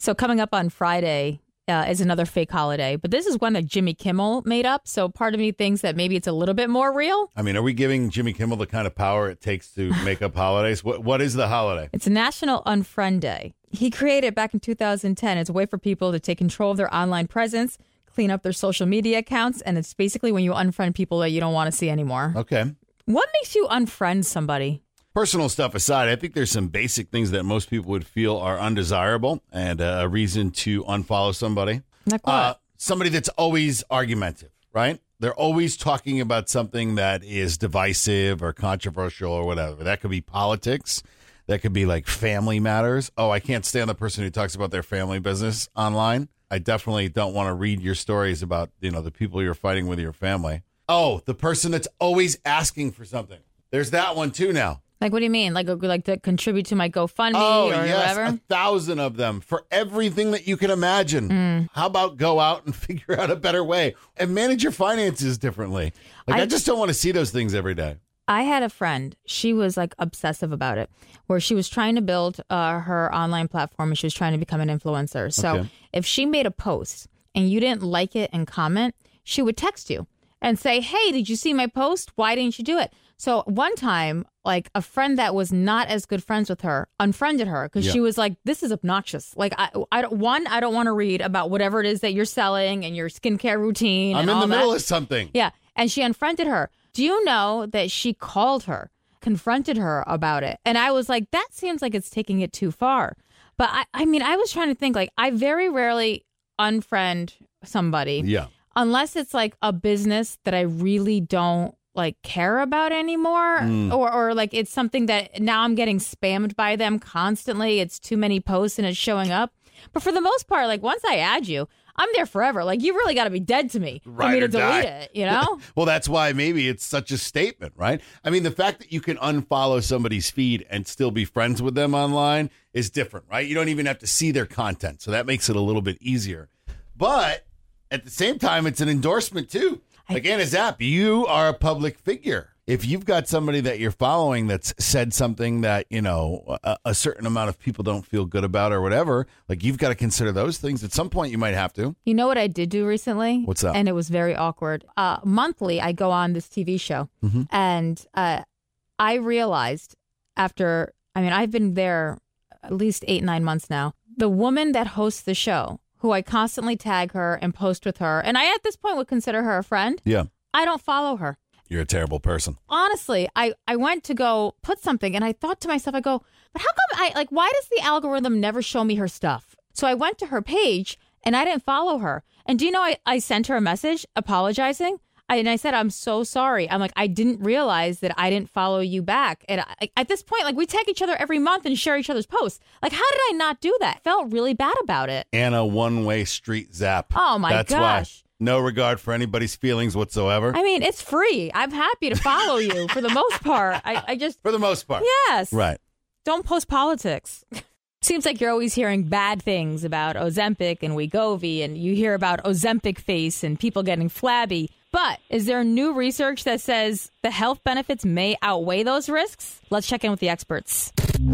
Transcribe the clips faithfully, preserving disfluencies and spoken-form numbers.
So coming up on Friday uh, is another fake holiday, but this is one that Jimmy Kimmel made up. So part of me thinks that maybe it's a little bit more real. I mean, are we giving Jimmy Kimmel the kind of power it takes to make up holidays? What What is the holiday? It's National Unfriend Day. He created it back in two thousand ten. It's a way for people to take control of their online presence, clean up their social media accounts, and it's basically when you unfriend people that you don't want to see anymore. Okay. What makes you unfriend somebody? Personal stuff aside, I think there's some basic things that most people would feel are undesirable and uh, a reason to unfollow somebody. Like what? Uh, somebody that's always argumentative, right? They're always talking about something that is divisive or controversial or whatever. That could be politics. That could be like family matters. Oh, I can't stand the person who talks about their family business online. I definitely don't want to read your stories about, you know, the people you're fighting with your family. Oh, the person that's always asking for something. There's that one too now. Like, what do you mean? Like, like to contribute to my GoFundMe oh, or yes, whatever? a thousand of them for everything that you can imagine. Mm. How about go out and figure out a better way and manage your finances differently? Like, I, I just don't want to see those things every day. I had a friend. She was like obsessive about it, where she was trying to build uh, her online platform and she was trying to become an influencer. So okay. if she made a post and you didn't like it and comment, she would text you and say, hey, did you see my post? Why didn't you do it? So one time, like a friend that was not as good friends with her unfriended her because yeah. she was like, this is obnoxious. Like, I, I don't, one, I don't want to read about whatever it is that you're selling and your skincare routine. I'm and in all the that. middle of something. Yeah. And she unfriended her. Do you know that she called her, confronted her about it? And I was like, that seems like it's taking it too far. But I, I mean, I was trying to think, like, I very rarely unfriend somebody. Yeah. Unless it's like a business that I really don't like care about anymore mm. or, or like it's something that now I'm getting spammed by them constantly. It's too many posts and it's showing up. But for the most part, like once I add you, I'm there forever. Like you really got to be dead to me right for me to die. delete it, you know? Well, that's why maybe it's such a statement, right? I mean, the fact that you can unfollow somebody's feed and still be friends with them online is different, right? You don't even have to see their content. So that makes it a little bit easier. But at the same time, it's an endorsement too. Like Anna Zapp, you are a public figure. If you've got somebody that you're following that's said something that, you know, a, a certain amount of people don't feel good about or whatever, like you've got to consider those things. At some point, you might have to. You know what I did do recently? What's that? And it was very awkward. Uh, monthly, I go on this T V show. Mm-hmm. And uh, I realized after, I mean, I've been there at least eight, nine months now. The woman that hosts the show, who I constantly tag her and post with her, and I at this point would consider her a friend. Yeah. I don't follow her. You're a terrible person. Honestly, I, I went to go put something and I thought to myself, I go, but how come I, like, why does the algorithm never show me her stuff? So I went to her page and I didn't follow her. And do you know, I, I sent her a message apologizing. I, and I said, I'm so sorry. I'm like, I didn't realize that I didn't follow you back. And I, at this point, like, we tag each other every month and share each other's posts. Like, how did I not do that? I felt really bad about it. Anna, one-way street zap. Oh, my That's gosh. Why. No regard for anybody's feelings whatsoever. I mean, it's free. I'm happy to follow you for the most part. I, I just... For the most part. Yes. Right. Don't post politics. Seems like you're always hearing bad things about Ozempic and Wegovy, and you hear about Ozempic face and people getting flabby. But is there new research that says the health benefits may outweigh those risks? Let's check in with the experts.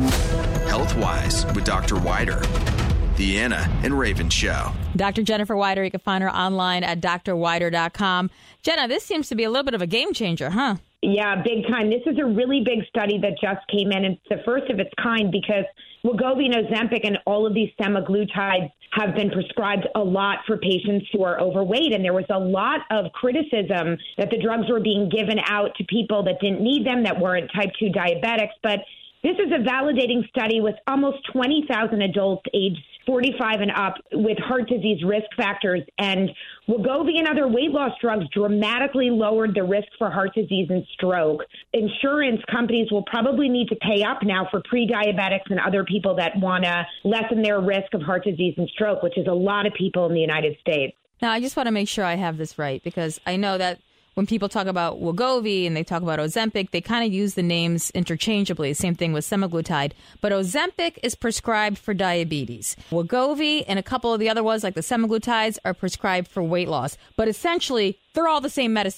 Health-wise with Doctor Wider. The Anna and Raven Show. Doctor Jennifer Wider, you can find her online at d r wider dot com. Jenna, this seems to be a little bit of a game changer, huh? Yeah, big time. This is a really big study that just came in. It's the first of its kind because Wegovy and Ozempic and all of these semaglutides have been prescribed a lot for patients who are overweight. And there was a lot of criticism that the drugs were being given out to people that didn't need them, that weren't type two diabetics. But this is a validating study with almost twenty thousand adults aged forty-five and up with heart disease risk factors. And Wegovy and other weight loss drugs dramatically lowered the risk for heart disease and stroke. Insurance companies will probably need to pay up now for pre-diabetics and other people that want to lessen their risk of heart disease and stroke, which is a lot of people in the United States. Now, I just want to make sure I have this right, because I know that when people talk about Wegovy and they talk about Ozempic, they kind of use the names interchangeably. Same thing with semaglutide. But Ozempic is prescribed for diabetes. Wegovy and a couple of the other ones, like the semaglutides, are prescribed for weight loss. But essentially, they're all the same medicine.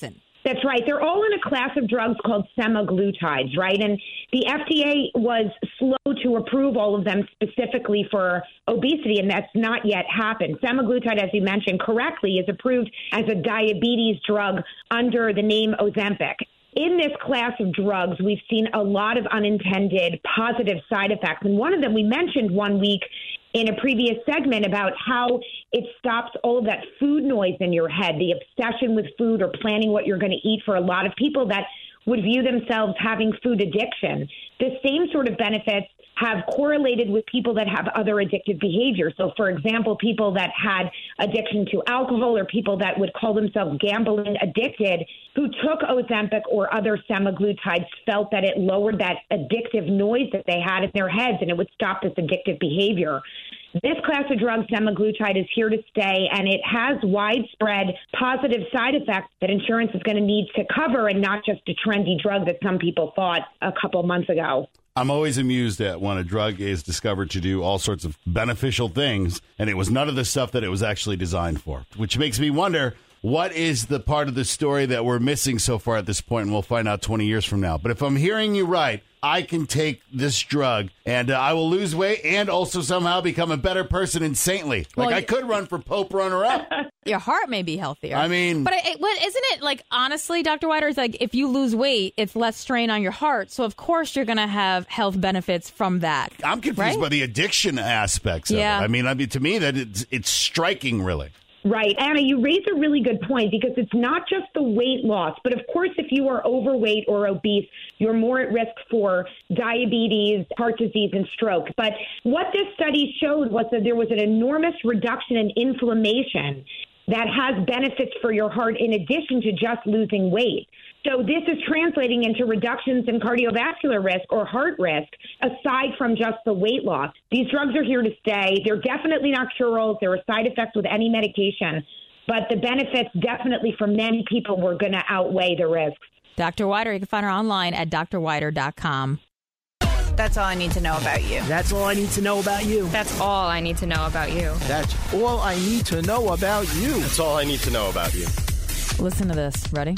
That's right. They're all in a class of drugs called semaglutides, right? And the F D A was slow to approve all of them specifically for obesity, and that's not yet happened. Semaglutide, as you mentioned correctly, is approved as a diabetes drug under the name Ozempic. In this class of drugs, we've seen a lot of unintended positive side effects. And one of them we mentioned one week in a previous segment about how it stops all of that food noise in your head, the obsession with food or planning what you're going to eat for a lot of people that would view themselves having food addiction. The same sort of benefits have correlated with people that have other addictive behavior. So, for example, people that had addiction to alcohol or people that would call themselves gambling addicted who took Ozempic or other semaglutides felt that it lowered that addictive noise that they had in their heads and it would stop this addictive behavior. This class of drugs, semaglutide, is here to stay, and it has widespread positive side effects that insurance is going to need to cover and not just a trendy drug that some people thought a couple months ago. I'm always amused at when a drug is discovered to do all sorts of beneficial things, and it was none of the stuff that it was actually designed for, which makes me wonder, what is the part of the story that we're missing so far at this point, and we'll find out twenty years from now. But if I'm hearing you right, I can take this drug, and uh, I will lose weight and also somehow become a better person and saintly. Like, well, I could run for Pope runner-up. Your heart may be healthier. I mean... But it, what, isn't it, like, honestly, Doctor Wider, it's like if you lose weight, it's less strain on your heart. So, of course, you're going to have health benefits from that. I'm confused right? by the addiction aspects yeah. of it. I mean, I mean, to me, that it's, it's striking, really. Right. Anna, you raise a really good point because it's not just the weight loss, but of course, if you are overweight or obese, you're more at risk for diabetes, heart disease, and stroke. But what this study showed was that there was an enormous reduction in inflammation that has benefits for your heart in addition to just losing weight. So this is translating into reductions in cardiovascular risk or heart risk, aside from just the weight loss. These drugs are here to stay. They're definitely not cure-alls. There are side effects with any medication, but the benefits definitely for many people were going to outweigh the risks. Doctor Wider, you can find her online at d r wider dot com. That's all I need to know about you. That's all I need to know about you. That's all I need to know about you. That's all I need to know about you. That's all I need to know about you. Listen to this. Ready?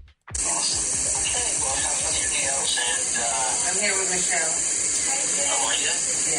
I'm here with Michelle. How are you?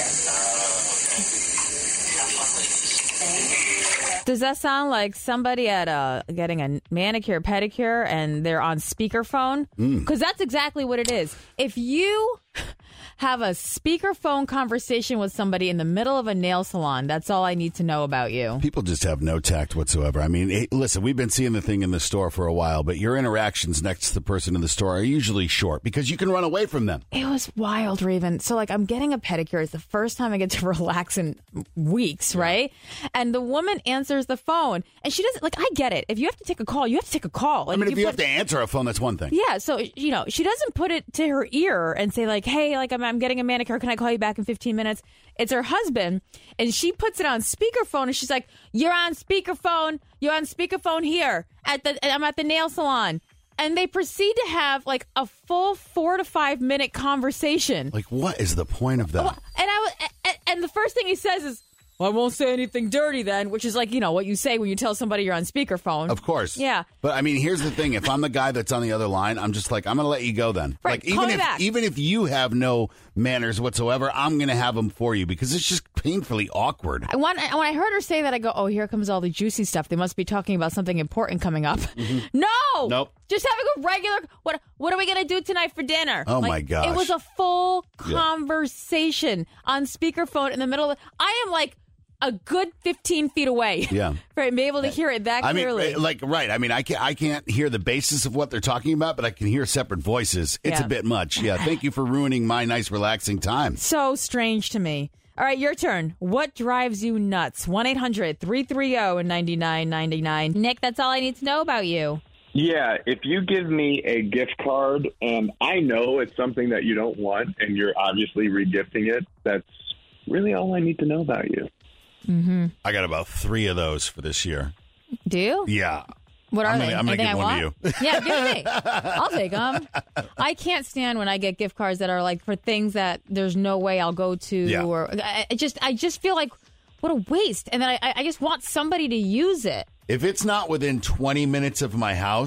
Yeah. Does that sound like somebody at a getting a manicure, pedicure, and they're on speakerphone? Because mm. that's exactly what it is. If you have a speakerphone conversation with somebody in the middle of a nail salon, that's all I need to know about you. People just have no tact whatsoever. I mean, hey, listen, we've been seeing the thing in the store for a while, but your interactions next to the person in the store are usually short because you can run away from them. It was wild, Raven. So, like, I'm getting a pedicure. It's the first time I get to relax in weeks, yeah. right? And the woman answers the phone, and she doesn't, like, I get it. If you have to take a call, you have to take a call. Like, I mean, if you, you put, have to answer a phone, that's one thing. Yeah, so, you know, she doesn't put it to her ear and say, like, hey, like, I'm I'm getting a manicure. Can I call you back in fifteen minutes? It's her husband, and she puts it on speakerphone, and she's like, you're on speakerphone. You're on speakerphone here. At the I'm at the nail salon. And they proceed to have, like, a full four to five minute conversation. Like, what is the point of that? Well, and, I, and, and the first thing he says is, well, I won't say anything dirty then, which is like, you know, what you say when you tell somebody you're on speakerphone. Of course. Yeah. But, I mean, here's the thing. If I'm the guy that's on the other line, I'm just like, I'm going to let you go then. Right. Like, Call even me if back. even if you have no manners whatsoever, I'm going to have them for you because it's just painfully awkward. I want, when I heard her say that, I go, oh, here comes all the juicy stuff. They must be talking about something important coming up. Mm-hmm. No! Nope. Just having a regular, what What are we going to do tonight for dinner? Oh, like, my gosh. It was a full Yeah. conversation on speakerphone in the middle of, I am like, a good fifteen feet away. Yeah. For be able to hear it that I mean, clearly. like, right. I mean, I can't, I can't hear the basis of what they're talking about, but I can hear separate voices. It's Yeah. a bit much. Yeah. Thank you for ruining my nice, relaxing time. So strange to me. All right, your turn. What drives you nuts? one eight hundred three three zero nine nine nine nine. Nick, that's all I need to know about you. Yeah, if you give me a gift card and I know it's something that you don't want and you're obviously regifting it, that's really all I need to know about you. Mm-hmm. I got about three of those for this year. Do you? Yeah. What are I'm they? Gonna, I'm going to give I one want? to you. Yeah, give me. I'll take them. I can't stand when I get gift cards that are like for things that there's no way I'll go to. Yeah. Or I I just, I just feel like what a waste. And then I, I just want somebody to use it. If it's not within twenty minutes of my house,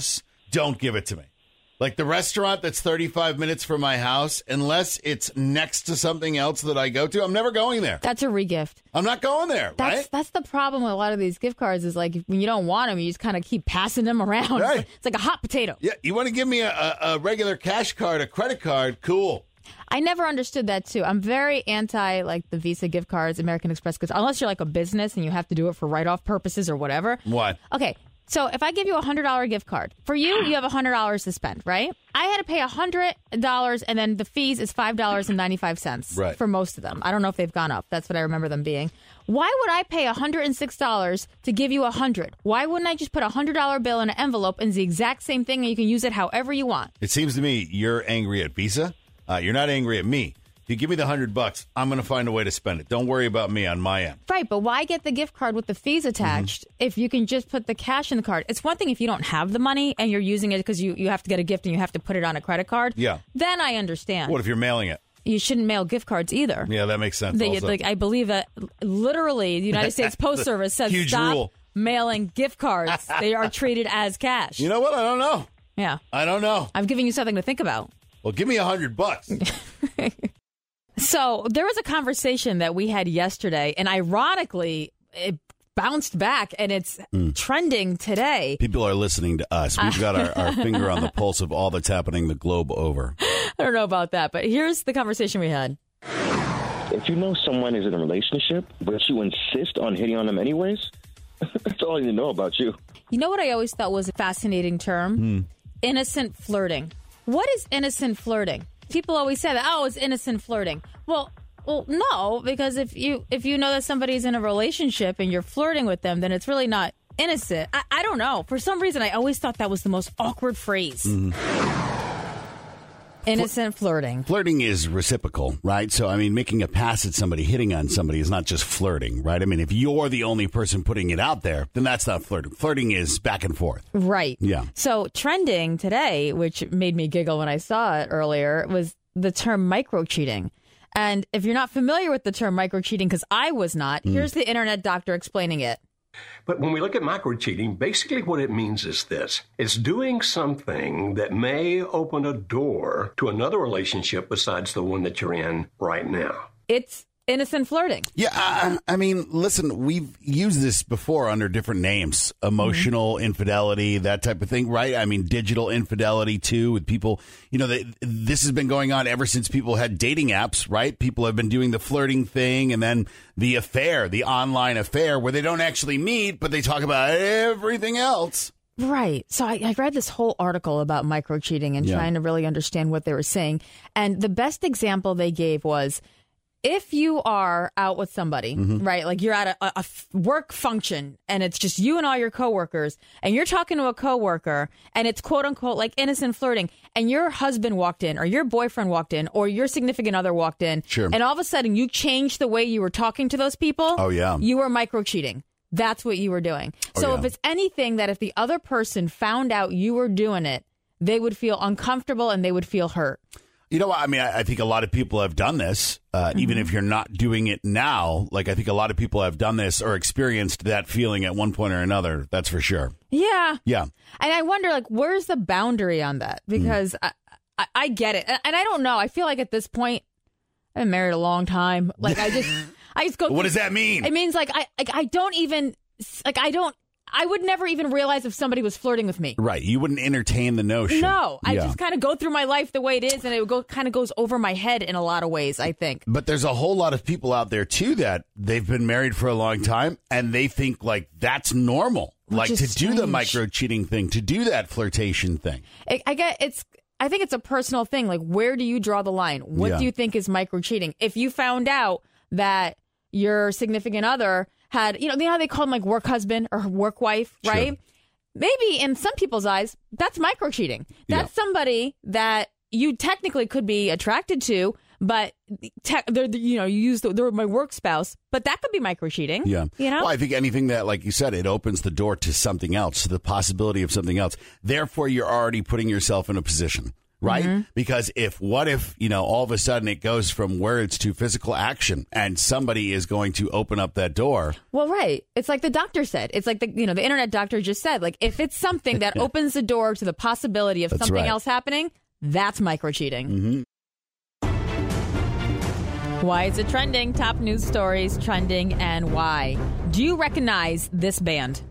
don't give it to me. Like the restaurant that's thirty-five minutes from my house, unless it's next to something else that I go to, I'm never going there. That's a regift. I'm not going there, That's right? that's the problem with a lot of these gift cards is like when you don't want them, you just kind of keep passing them around. Right. It's, like, it's like a hot potato. Yeah, you want to give me a, a, a regular cash card, a credit card, cool. I never understood that, too. I'm very anti, like, the Visa gift cards, American Express gift cards, unless you're, like, a business and you have to do it for write-off purposes or whatever. Why? Okay, so if I give you a one hundred dollars gift card, for you, you have one hundred dollars to spend, right? I had to pay one hundred dollars, and then the fees is five dollars and ninety-five cents right. for most of them. I don't know if they've gone up. That's what I remember them being. Why would I pay one hundred six dollars to give you one hundred dollars? Why wouldn't I just put a one hundred dollars bill in an envelope and it's the exact same thing and you can use it however you want? It seems to me you're angry at Visa. Uh, you're not angry at me. If you give me the hundred bucks, I'm going to find a way to spend it. Don't worry about me on my end. Right, but why get the gift card with the fees attached mm-hmm. if you can just put the cash in the card? It's one thing if you don't have the money and you're using it because you, you have to get a gift and you have to put it on a credit card. Yeah. Then I understand. What if you're mailing it? You shouldn't mail gift cards either. Yeah, that makes sense. They, also. Like, I believe that literally the United States Post Service says Huge stop rule. mailing gift cards. They are treated as cash. You know what? I don't know. Yeah. I don't know. I'm giving you something to think about. Well, give me a hundred bucks. So there was a conversation that we had yesterday, and ironically, it bounced back, and it's mm. trending today. People are listening to us. We've got our, our finger on the pulse of all that's happening the globe over. I don't know about that, but here's the conversation we had. If you know someone is in a relationship, but you insist on hitting on them anyways, that's all I need to know about you. You know what I always thought was a fascinating term? Mm. Innocent flirting. What is innocent flirting? People always say that, oh, it's innocent flirting. Well, well, no, because if you if you know that somebody's in a relationship and you're flirting with them, then it's really not innocent. I, I don't know. For some reason, I always thought that was the most awkward phrase. Mm. Innocent Fl- flirting. Flirting is reciprocal, right? So, I mean, making a pass at somebody, hitting on somebody is not just flirting, right? I mean, if you're the only person putting it out there, then that's not flirting. Flirting is back and forth. Right. Yeah. So trending today, which made me giggle when I saw it earlier, was the term micro-cheating. And if you're not familiar with the term micro-cheating, because I was not, mm. here's the internet doctor explaining it. But when we look at micro-cheating, basically what it means is this. It's doing something that may open a door to another relationship besides the one that you're in right now. It's innocent flirting. Yeah, I, I mean, listen, we've used this before under different names. Emotional mm-hmm. infidelity, that type of thing, right? I mean, digital infidelity, too, with people. You know, they, this has been going on ever since people had dating apps, right? People have been doing the flirting thing and then the affair, the online affair, where they don't actually meet, but they talk about everything else. Right. So I, I read this whole article about micro-cheating and yeah. trying to really understand what they were saying. And the best example they gave was, if you are out with somebody, mm-hmm. right, like you're at a, a work function and it's just you and all your coworkers and you're talking to a coworker and it's quote unquote like innocent flirting and your husband walked in or your boyfriend walked in or your significant other walked in sure. and all of a sudden you changed the way you were talking to those people. Oh, yeah. You were micro cheating. That's what you were doing. Oh, so yeah. if it's anything that if the other person found out you were doing it, they would feel uncomfortable and they would feel hurt. You know, I mean, I think a lot of people have done this, uh, mm-hmm. even if you're not doing it now. Like, I think a lot of people have done this or experienced that feeling at one point or another. That's for sure. Yeah. Yeah. And I wonder, like, where's the boundary on that? Because mm. I, I, I get it. And I don't know. I feel like at this point, I've been married a long time. Like, I just, I just go. What does that mean? It means, like, I, like, I don't even, like, I don't. I would never even realize if somebody was flirting with me. Right. You wouldn't entertain the notion. No. I yeah. just kind of go through my life the way it is, and it go, kind of goes over my head in a lot of ways, I think. But there's a whole lot of people out there, too, that they've been married for a long time, and they think, like, that's normal. Which like, to strange. do the micro-cheating thing, to do that flirtation thing. I, I get it's. I think it's a personal thing. Like, where do you draw the line? What yeah. do you think is micro-cheating? If you found out that your significant other had, you know, you know how they call them like work husband or work wife, right? Sure. Maybe in some people's eyes, that's micro cheating. That's yeah. somebody that you technically could be attracted to, but te- they're, you know, you use the, they're my work spouse, but that could be micro cheating. Yeah. You know, well, I think anything that, like you said, it opens the door to something else, to the possibility of something else. Therefore, you're already putting yourself in a position. right? Mm-hmm. Because if, what if, you know, all of a sudden it goes from words to physical action and somebody is going to open up that door? Well, right. It's like the doctor said. It's like the, you know, the internet doctor just said, like, if it's something that opens the door to the possibility of That's something right. else happening, that's micro-cheating. Mm-hmm. Why is it trending? Top news stories trending and why. Do you recognize this band?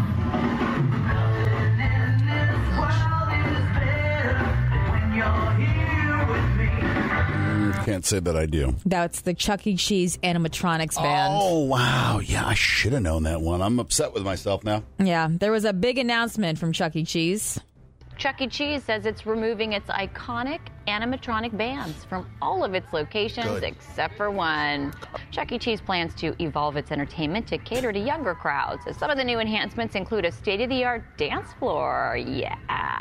Can't say that I do. That's the Chuck E. Cheese animatronics band. Oh, wow. Yeah, I should have known that one. I'm upset with myself now. Yeah, there was a big announcement from Chuck E. Cheese. Chuck E. Cheese says it's removing its iconic animatronic bands from all of its locations Good. except for one. Chuck E. Cheese plans to evolve its entertainment to cater to younger crowds. Some of the new enhancements include a state-of-the-art dance floor, yeah,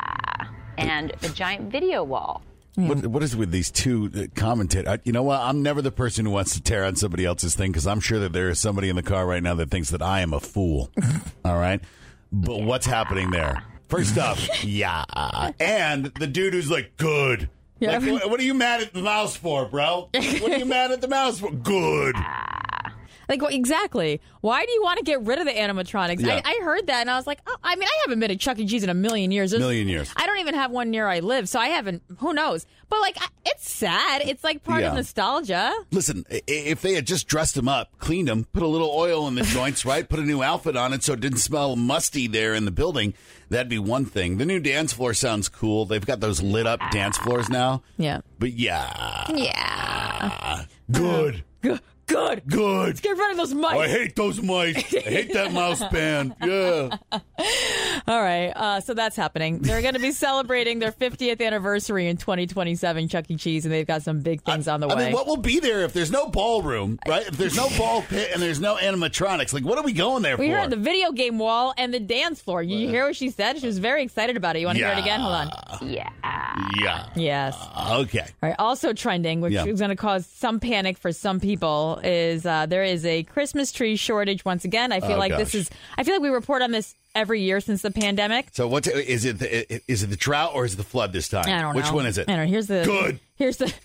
and a giant video wall. What, what is with these two uh, commentators? You know what? I'm never the person who wants to tear on somebody else's thing because I'm sure that there is somebody in the car right now that thinks that I am a fool. All right? But yeah. What's happening there? First off, yeah. And the dude who's like, good. Yeah. Like, what, what are you mad at the mouse for, bro? What are you mad at the mouse for? Good. Like, well, exactly. Why do you want to get rid of the animatronics? Yeah. I, I heard that, and I was like, oh, I mean, I haven't been to Chuck E. Cheese in a million years. There's, million years. I don't even have one near I live, so I haven't, who knows? But, like, I- it's sad. It's, like, part Yeah. of nostalgia. Listen, i- if they had just dressed him up, cleaned him, put a little oil in the joints, right? Put a new outfit on it so it didn't smell musty there in the building, that'd be one thing. The new dance floor sounds cool. They've got those lit up dance floors now. Yeah. But yeah. Yeah. Good. Good. Good. Good. Let's get rid of those mice. Oh, I hate those mice. I hate that mouse band. Yeah. All right. Uh, so that's happening. They're going to be celebrating their fiftieth anniversary in twenty twenty-seven, Chuck E. Cheese, and they've got some big things I, on the I way. mean, what will be there if there's no ballroom, right? If there's no ball pit and there's no animatronics, like, what are we going there we for? heard the video game wall and the dance floor. You hear what she said? She was very excited about it. You want to Yeah. hear it again? Hold on. Yeah. Yeah. Yes. Okay. All right. Also trending, which Yeah. is going to cause some panic for some people, is uh, there is a Christmas tree shortage once again. I feel Oh, like gosh. this is. I feel like we report on this every year since the pandemic. So what is it? The, is it the drought or is it the flood this time? I don't know. Which one is it? I don't know. Here's the Good. Here's the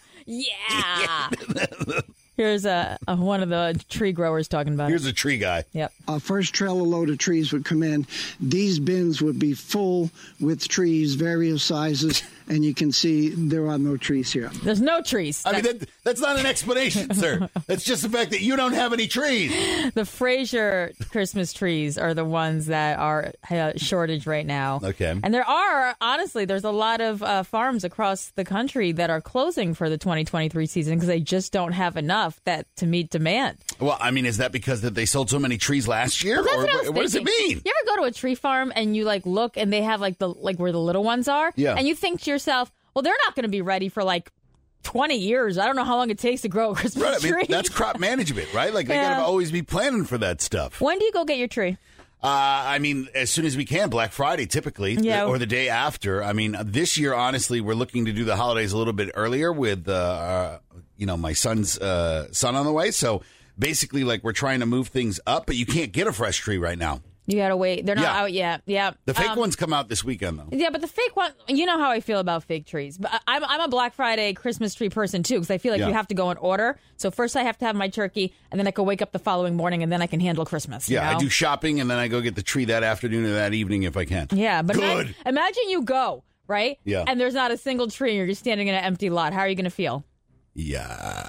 yeah. Here's a, a one of the tree growers talking about Here's it. a tree guy. Yep. Our first trailer load of trees would come in. These bins would be full with trees, various sizes, and you can see there are no trees here. There's no trees. I mean, that, that's not an explanation, sir. That's just the fact that you don't have any trees. The Fraser Christmas trees are the ones that are uh, shortage right now. Okay. And there are, honestly, there's a lot of uh, farms across the country that are closing for the twenty twenty-three season because they just don't have enough that to meet demand. Well, I mean, is that because that they sold so many trees last year? Well, that's or what, I was what does it thinking. mean? You ever go to a tree farm and you like look and they have like the like where the little ones are? Yeah. And you think to yourself, well, they're not going to be ready for like twenty years. I don't know how long it takes to grow a Christmas Right, I mean, tree. that's crop management, right? Like, they Yeah. got to always be planning for that stuff. When do you go get your tree? Uh, I mean, as soon as we can, Black Friday typically, Yeah. or the day after. I mean, this year, honestly, we're looking to do the holidays a little bit earlier with, uh, uh, you know, my son's uh, son on the way. So basically, like, we're trying to move things up, but you can't get a fresh tree right now. You got to wait. They're not Yeah. out yet. Yeah. The fake Um, ones come out this weekend, though. Yeah, but the fake one, you know how I feel about fake trees. But I- I'm I'm a Black Friday Christmas tree person too because I feel like Yeah. you have to go in order. So first I have to have my turkey, and then I can wake up the following morning, and then I can handle Christmas. you Yeah, I know? do shopping, and then I go get the tree that afternoon or that evening if I can. Yeah, but ima- Good. imagine you go right, Yeah. and there's not a single tree, and you're just standing in an empty lot. How are you going to feel? Yeah.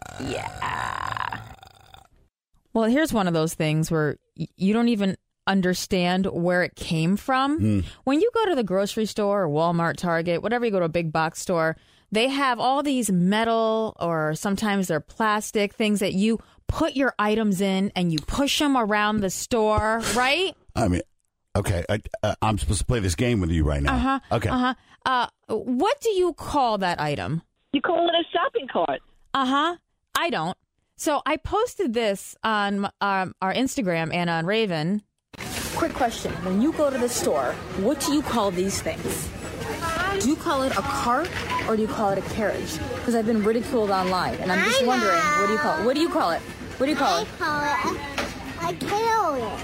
Yeah. Well, here's one of those things where y- you don't even understand where it came from. Mm. When you go to the grocery store or Walmart, Target, whatever, you go to a big box store, they have all these metal or sometimes they're plastic things that you put your items in and you push them around the store, right? I mean, okay, I, uh, I'm supposed to play this game with you right now. Uh-huh. Okay. Uh-huh. Uh, what do you call that item? You call it a shopping cart. Uh-huh. I don't. So I posted this on um, our Instagram and on Raven. Quick question. When you go to the store, what do you call these things? Do you call it a cart or do you call it a carriage? Because I've been ridiculed online, and I'm just wondering, what do you call it? What do you call it? What do you call I it? call it a, a carriage.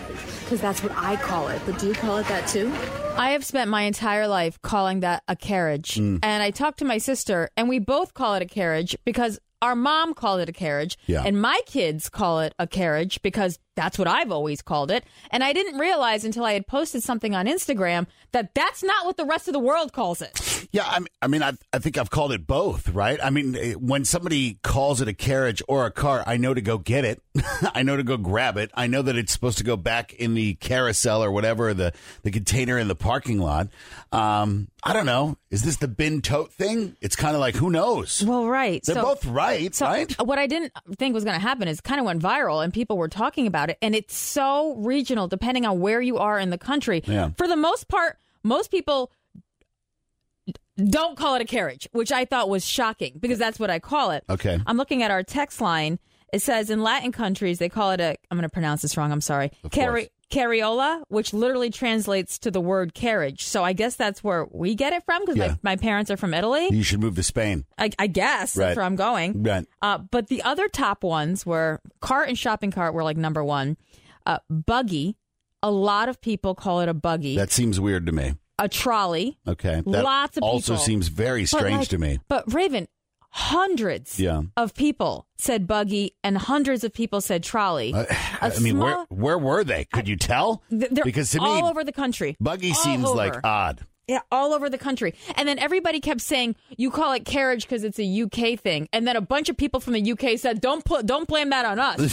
because that's what I call it. But do you call it that too? I have spent my entire life calling that a carriage. Mm. And I talked to my sister, and we both call it a carriage because our mom called it a carriage. Yeah. And my kids call it a carriage because that's what I've always called it. And I didn't realize until I had posted something on Instagram that that's not what the rest of the world calls it. Yeah, I mean, I, mean, I, I think I've called it both, right? I mean, when somebody calls it a carriage or a car, I know to go get it. I know to go grab it. I know that it's supposed to go back in the carousel or whatever, the, the container in the parking lot. Um, I don't know. Is this the bin tote thing? It's kind of like, who knows? Well, right. They're so, both right, so right? What I didn't think was going to happen is kind of went viral and people were talking about it. And it's so regional depending on where you are in the country. Yeah. For the most part, most people don't call it a carriage, which I thought was shocking because that's what I call it. Okay. I'm looking at our text line. It says in Latin countries, they call it a, I'm going to pronounce this wrong, I'm sorry, Carri- carriola, which literally translates to the word carriage. So I guess that's where we get it from because Yeah. my, my parents are from Italy. You should move to Spain. I, I guess Right. that's where I'm going. Right. Uh, but the other top ones were cart and shopping cart were like number one. Uh, buggy. A lot of people call it a buggy. That seems weird to me. A trolley. Okay. That Lots of also people. seems very But, strange like, to me. But Raven, hundreds Yeah. of people said buggy and hundreds of people said trolley. Uh, A I mean, where small- where were they? Could you tell? Th- They're Because to all me, over the country. buggy All seems over. like odd. Yeah, all over the country. And then everybody kept saying, you call it carriage because it's a U K thing. And then a bunch of people from the U K said, don't put, don't blame that on us.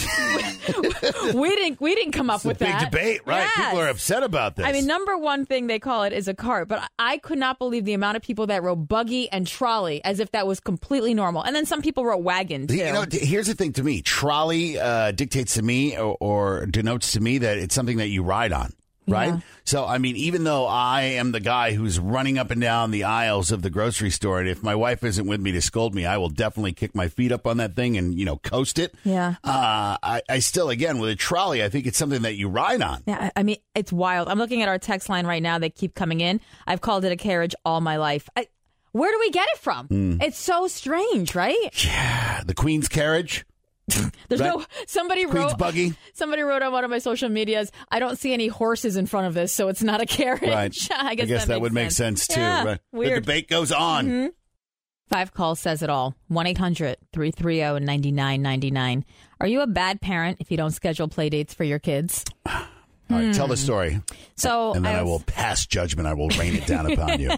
we didn't we didn't come up It's with a big that. debate, right? Yes. People are upset about this. I mean, number one thing they call it is a cart, but I could not believe the amount of people that wrote buggy and trolley as if that was completely normal. And then some people wrote wagon, too. You know, t- here's the thing to me. Trolley uh, dictates to me or, or denotes to me that it's something that you ride on, right? Yeah. So, I mean, even though I am the guy who's running up and down the aisles of the grocery store, and if my wife isn't with me to scold me, I will definitely kick my feet up on that thing and, you know, coast it. Yeah. Uh, I, I still, again, with a trolley, I think it's something that you ride on. Yeah, I I mean, it's wild. I'm looking at our text line right now. They keep coming in. I've called it a carriage all my life. I, where do we get it from? Mm. It's so strange, right? Yeah, the Queen's carriage. There's Right? no somebody Queen's wrote buggy. Somebody wrote on one of my social medias. I don't see any horses in front of this, so it's not a carriage. Right. I guess, that, makes would make sense, too. Yeah, Right. The weird. debate goes on. Mhm. Five Call says it all. one eight hundred three three zero nine nine nine nine. Are you a bad parent if you don't schedule play dates for your kids? All right, tell the story. So and then I I, was- will pass judgment. I will rain it down upon you.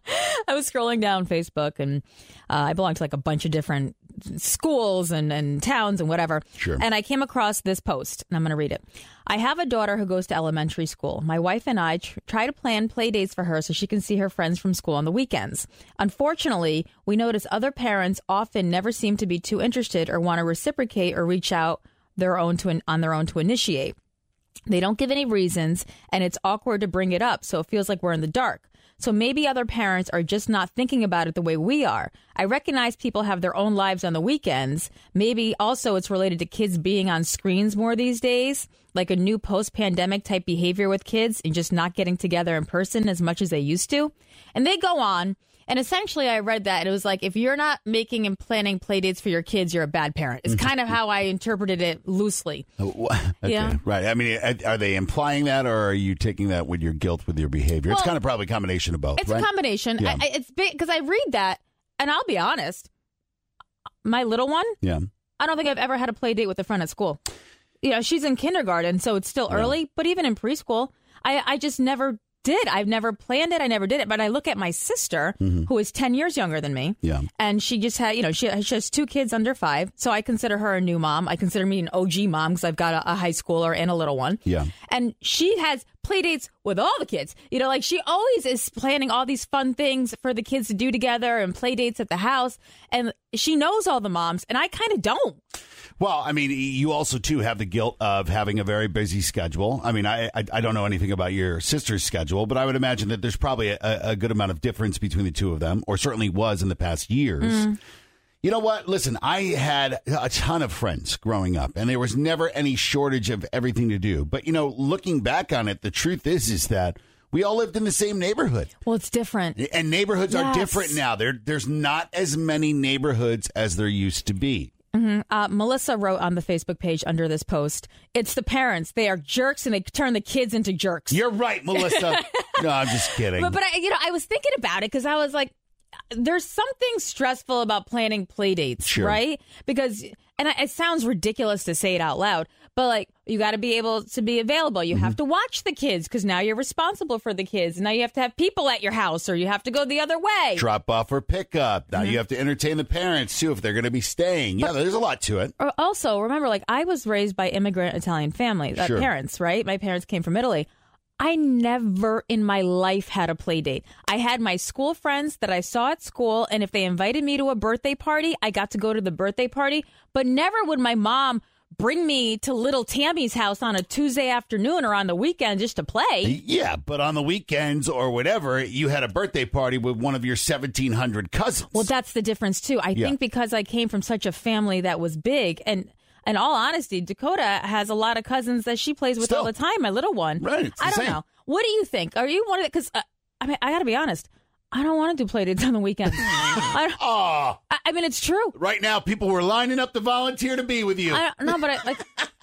I was scrolling down Facebook, and uh, I belong to like a bunch of different schools and, and towns and whatever. Sure. And I came across this post, and I'm going to read it. I have a daughter who goes to elementary school. My wife and I tr- try to plan play dates for her so she can see her friends from school on the weekends. Unfortunately, we notice other parents often never seem to be too interested or want to reciprocate or reach out their own to on their own to initiate. They don't give any reasons, and it's awkward to bring it up, so it feels like we're in the dark. So maybe other parents are just not thinking about it the way we are. I recognize people have their own lives on the weekends. Maybe also it's related to kids being on screens more these days, like a new post-pandemic type behavior with kids and just not getting together in person as much as they used to. And they go on. And essentially, I read that and it was like, if you're not making and planning play dates for your kids, you're a bad parent. It's kind of how I interpreted it loosely. Okay, Yeah. right. I mean, are they implying that, or are you taking that with your guilt with your behavior? it's Well, kind of probably a combination of both. It's right? a combination. Yeah. I, I- it's big because I read that, and I'll be honest, my little one, Yeah. I don't think I've ever had a play date with a friend at school. You know, she's in kindergarten, so it's still early, but even in preschool, I, I just never did. I've never planned it. I never did it. But I look at my sister, Mhm. who is ten years younger than me. Yeah. And she just had, you know, she, she has two kids under five. So I consider her a new mom. I consider me an O G mom because I've got a, a high schooler and a little one. Yeah. And she has play dates with all the kids. You know, like she always is planning all these fun things for the kids to do together and play dates at the house. And she knows all the moms, and I kind of don't. Well, I mean, you also, too, have the guilt of having a very busy schedule. I mean, I I, I don't know anything about your sister's schedule, but I would imagine that there's probably a, a good amount of difference between the two of them, or certainly was in the past years. Mm. You know what? Listen, I had a ton of friends growing up, and there was never any shortage of everything to do. But, you know, looking back on it, the truth is, is that we all lived in the same neighborhood. Well, it's different. And neighborhoods Yes. are different now. There, there's not as many neighborhoods as there used to be. Mm-hmm. Uh, Melissa wrote on the Facebook page under this post, it's the parents. They are jerks and they turn the kids into jerks. You're right, Melissa. No, I'm just kidding. But, but I, you know, I was thinking about it because I was like, there's something stressful about planning play dates, Sure. right? Because, and I, it sounds ridiculous to say it out loud, but like, you got to be able to be available. You Mm-hmm. have to watch the kids because now you're responsible for the kids. Now you have to have people at your house or you have to go the other way. Drop off or pick up. Now Mm-hmm. you have to entertain the parents, too, if they're going to be staying. Yeah, there's a lot to it. Or also, remember, like, I was raised by immigrant Italian families, uh, Sure. parents, right? My parents came from Italy. I never in my life had a play date. I had my school friends that I saw at school, and if they invited me to a birthday party, I got to go to the birthday party. But never would my mom bring me to little Tammy's house on a Tuesday afternoon or on the weekend just to play. Yeah, but on the weekends or whatever, you had a birthday party with one of your seventeen hundred cousins. Well, that's the difference, too. I Yeah. think because I came from such a family that was big, and in all honesty, Dakota has a lot of cousins that she plays with Still. all the time, my little one. Right, it's the I don't same. know. What do you think? Are you one of the, because, uh, I mean, I got to be honest, I don't want to do play dates on the weekends. I, don't- Aw. I, I mean, it's true. Right now, people were lining up to volunteer to be with you. I don't know, but I, like,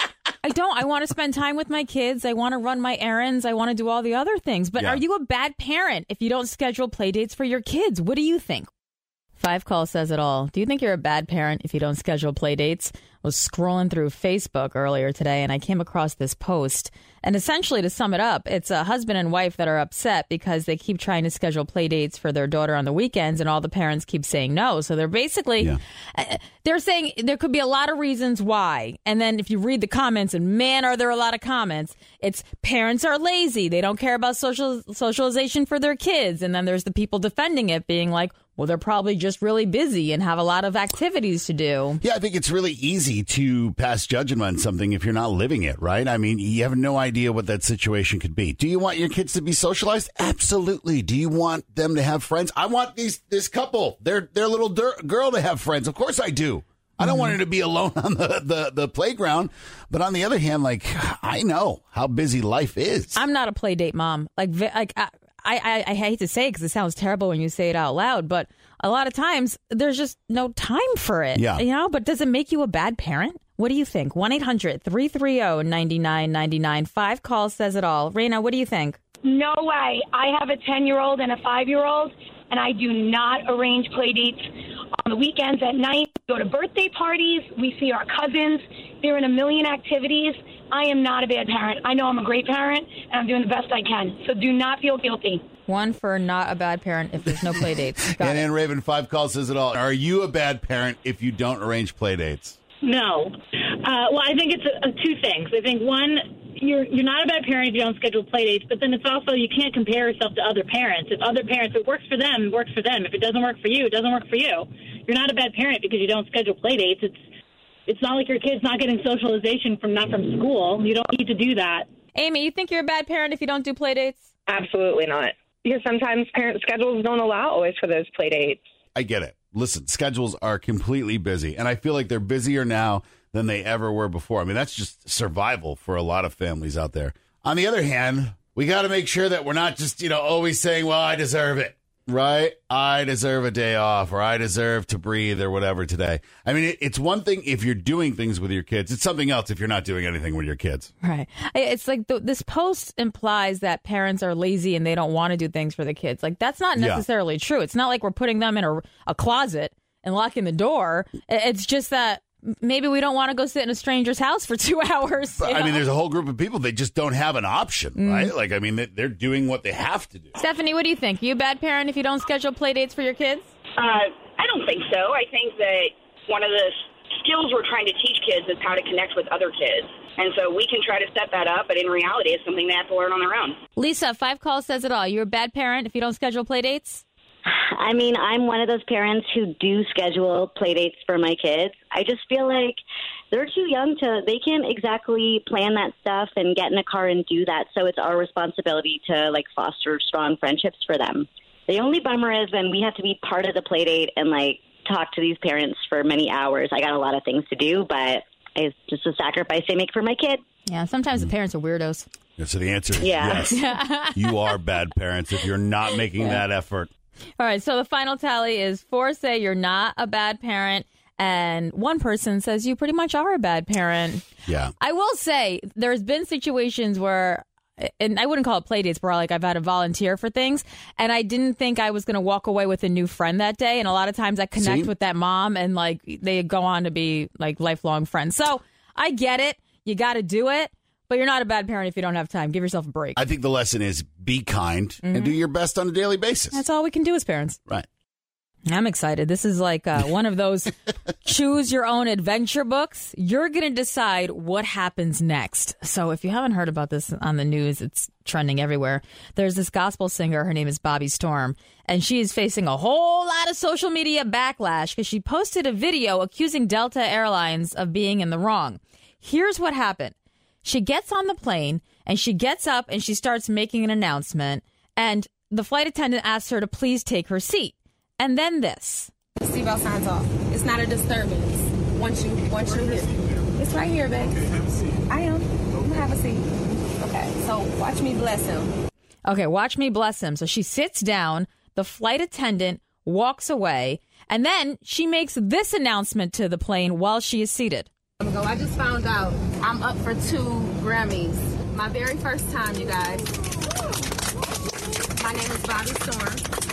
I don't. I want to spend time with my kids. I want to run my errands. I want to do all the other things. But Yeah. are you a bad parent if you don't schedule play dates for your kids? What do you think? Five Call says it all. Do you think you're a bad parent if you don't schedule play dates? I was scrolling through Facebook earlier today and I came across this post. And essentially, to sum it up, it's a husband and wife that are upset because they keep trying to schedule play dates for their daughter on the weekends and all the parents keep saying no. So they're basically, Yeah. uh, they're saying there could be a lot of reasons why. And then if you read the comments, and man, are there a lot of comments, it's parents are lazy. They don't care about social socialization for their kids. And then there's the people defending it being like, well, they're probably just really busy and have a lot of activities to do. Yeah, I think it's really easy to pass judgment on something if you're not living it, right? I mean, you have no idea what that situation could be. Do you want your kids to be socialized? Absolutely. Do you want them to have friends? I want these this couple, their their little dir- girl to have friends. Of course I do. I don't want her to be alone on the, the, the playground. But on the other hand, like, I know how busy life is. I'm not a play date mom. Like, vi- like I, I, I hate to say it because it sounds terrible when you say it out loud, but a lot of times there's just no time for it. Yeah. You know, but does it make you a bad parent? What do you think? one eight hundred three three zero nine nine nine nine. Five Calls says it all. Raina, what do you think? No way. I have a ten-year-old and a five-year-old, and I do not arrange play dates on the weekends at night. We go to birthday parties. We see our cousins. They're in a million activities. I am not a bad parent. I know I'm a great parent, and I'm doing the best I can. So do not feel guilty. One for not a bad parent if there's no play dates. Got and it. then Raven Five Calls says it all. Are you a bad parent if you don't arrange play dates? No. Uh, well, I think it's a, a two things. I think, one, you're you're not a bad parent if you don't schedule play dates, but then it's also you can't compare yourself to other parents. If other parents, if it works for them, it works for them. If it doesn't work for you, it doesn't work for you. You're not a bad parent because you don't schedule play dates. It's it's not like your kid's not getting socialization from not from school. You don't need to do that. Amy, you think you're a bad parent if you don't do play dates? Absolutely not. Because sometimes parent schedules don't allow always for those play dates. I get it. Listen, schedules are completely busy, and I feel like they're busier now than they ever were before. I mean, that's just survival for a lot of families out there. On the other hand, we got to make sure that we're not just, you know, always saying, well, I deserve it, right? I deserve a day off, or I deserve to breathe, or whatever today. I mean, it, it's one thing if you're doing things with your kids. It's something else if you're not doing anything with your kids. Right. It's like the, this post implies that parents are lazy and they don't want to do things for the kids. Like, that's not Yeah. necessarily true. It's not like we're putting them in a, a closet and locking the door. It's just that maybe we don't want to go sit in a stranger's house for two hours. But, you I mean, know? there's a whole group of people, they just don't have an option, Mm. right? Like, I mean, they- they're doing what they have to do. Stephanie, what do you think? You a bad parent if you don't schedule play dates for your kids? Uh, I don't think so. I think that one of the skills we're trying to teach kids is how to connect with other kids. And so we can try to set that up, but in reality, it's something they have to learn on their own. Lisa, Five Calls says it all. You're a bad parent if you don't schedule play dates? I mean, I'm one of those parents who do schedule play dates for my kids. I just feel like they're too young to, they can't exactly plan that stuff and get in a car and do that. So it's our responsibility to, like, foster strong friendships for them. The only bummer is when we have to be part of the play date and, like, talk to these parents for many hours. I got a lot of things to do, but it's just a sacrifice they make for my kid. Yeah, sometimes the parents are weirdos. Yeah, so the answer is Yeah. yes. You are bad parents if you're not making Yeah. that effort. All right, so the final tally is four say you're not a bad parent, And one person says you pretty much are a bad parent. Yeah. I will say there's been situations where, and I wouldn't call it play dates, but like I've had to volunteer for things, and I didn't think I was going to walk away with a new friend that day. And a lot of times I connect See? with that mom, and like they go on to be like lifelong friends. So I get it. You got to do it, but you're not a bad parent if you don't have time. Give yourself a break. I think the lesson is be kind mm-hmm. and do your best on a daily basis. That's all we can do as parents. Right. I'm excited. This is like uh, one of those choose your own adventure books. You're going to decide what happens next. So if you haven't heard about this on the news, it's trending everywhere. There's this gospel singer. Her name is Bobby Storm, and she is facing a whole lot of social media backlash because she posted a video accusing Delta Airlines of being in the wrong. Here's what happened. She gets on the plane, and she gets up, and she starts making an announcement, and the flight attendant asks her to please take her seat. And then this. Seatbelt signs off. It's not a disturbance. Once you, once you hit, it's right here, babe. I am. I'm gonna have a seat. Okay. So watch me bless him. Okay, watch me bless him. So she sits down. The flight attendant walks away, and then she makes this announcement to the plane while she is seated. I'm gonna go. I just found out I'm up for two Grammys. My very first time, you guys. My name is Bobby Storm.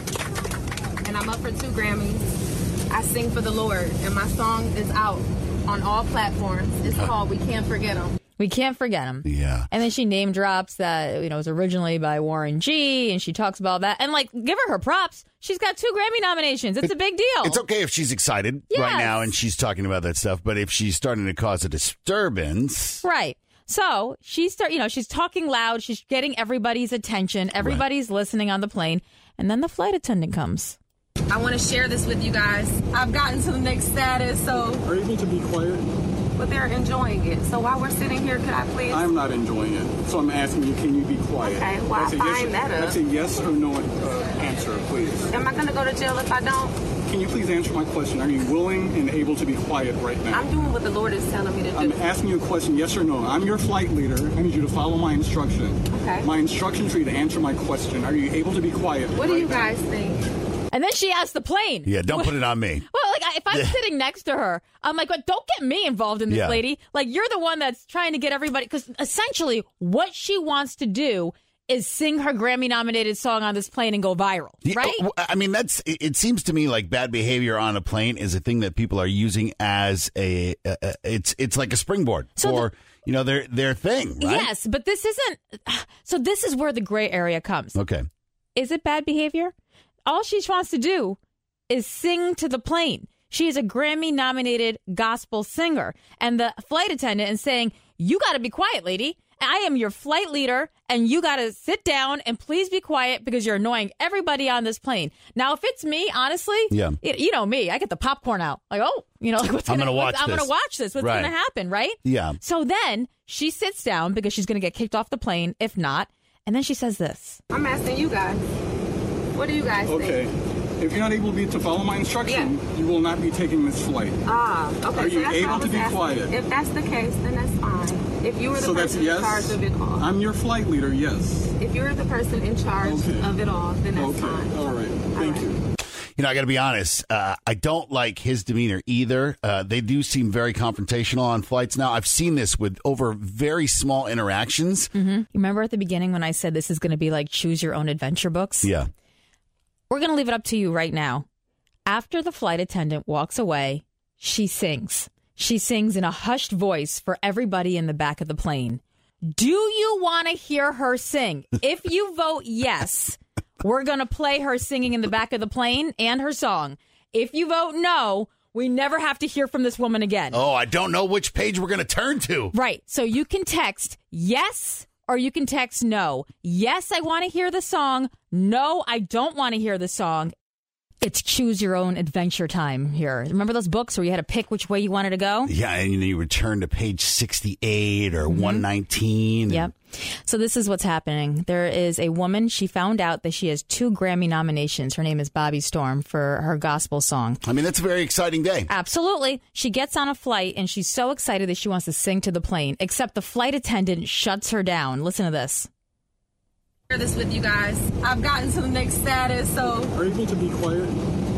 And I'm up for two Grammys. I sing for the Lord, and my song is out on all platforms. It's called We Can't Forget Him. We Can't Forget Him. Yeah. And then she name drops that, you know, it was originally by Warren G, and she talks about that. And, like, give her her props. She's got two Grammy nominations. It's a big deal. It's okay if she's excited yes. right now and she's talking about that stuff, but if she's starting to cause a disturbance. Right. So she start, you know, she's talking loud. She's getting everybody's attention. Everybody's right. listening on the plane. And then the flight attendant comes. I want to share this with you guys. I've gotten to the next status, so... Are you able to be quiet? But they're enjoying it. So while we're sitting here, could I please... I'm not enjoying it. So I'm asking you, can you be quiet? Okay, well, I find that up. That's a yes or no uh, answer, please. Am I going to go to jail if I don't? Can you please answer my question? Are you willing and able to be quiet right now? I'm doing what the Lord is telling me to do. I'm asking you a question, yes or no. I'm your flight leader. I need you to follow my instruction. Okay. My instruction for you to answer my question. Are you able to be quiet What right do you now? guys think? And then she asked the plane. Yeah, don't put it on me. Well, like, if I'm sitting next to her, I'm like, well, don't get me involved in this, yeah. lady. Like, you're the one that's trying to get everybody. Because essentially, what she wants to do is sing her Grammy-nominated song on this plane and go viral, right? Yeah, I mean, that's. It seems to me like bad behavior on a plane is a thing that people are using as a. a, a it's it's like a springboard so for the, you know their their thing, right? Yes, but this isn't. So this is where the gray area comes. Okay, is it bad behavior? All she wants to do is sing to the plane. She is a Grammy-nominated gospel singer. And the flight attendant is saying, you got to be quiet, lady. I am your flight leader, and you got to sit down and please be quiet because you're annoying everybody on this plane. Now, if it's me, honestly, yeah. it, you know me, I get the popcorn out. Like, oh, you know, like what's I'm going to watch I'm this. going to watch this. What's right. going to happen, right? Yeah. So then she sits down because she's going to get kicked off the plane, if not. And then she says this. I'm asking you guys. What do you guys okay. think? Okay. If you're not able to, be, to follow my instruction, yeah. you will not be taking this flight. Ah, okay. Are so you that's able to be asking. quiet? If that's the case, then that's fine. If you were the so person yes. in charge of it all. I'm your flight leader, yes. If you're the person in charge okay. of it all, then that's okay. fine. All right. Thank all right. you. You know, I got to be honest. Uh, I don't like his demeanor either. Uh, they do seem very confrontational on flights now. I've seen this with over very small interactions. Mm-hmm. You remember at the beginning when I said this is going to be like choose your own adventure books? Yeah. We're going to leave it up to you right now. After the flight attendant walks away, she sings. She sings in a hushed voice for everybody in the back of the plane. Do you want to hear her sing? If you vote yes, we're going to play her singing in the back of the plane and her song. If you vote no, we never have to hear from this woman again. Oh, I don't know which page we're going to turn to. Right. So you can text yes or you can text no. Yes, I want to hear the song. No, I don't want to hear the song. It's choose your own adventure time here. Remember those books where you had to pick which way you wanted to go? Yeah, and you return to page sixty-eight or mm-hmm. one nineteen. Yep. So this is what's happening. There is a woman. She found out that she has two Grammy nominations. Her name is Bobby Storm for her gospel song. I mean, that's a very exciting day. Absolutely. She gets on a flight and she's so excited that she wants to sing to the plane, except the flight attendant shuts her down. Listen to this. Share this with you guys. I've gotten to the next status, so... Are you able to be quiet?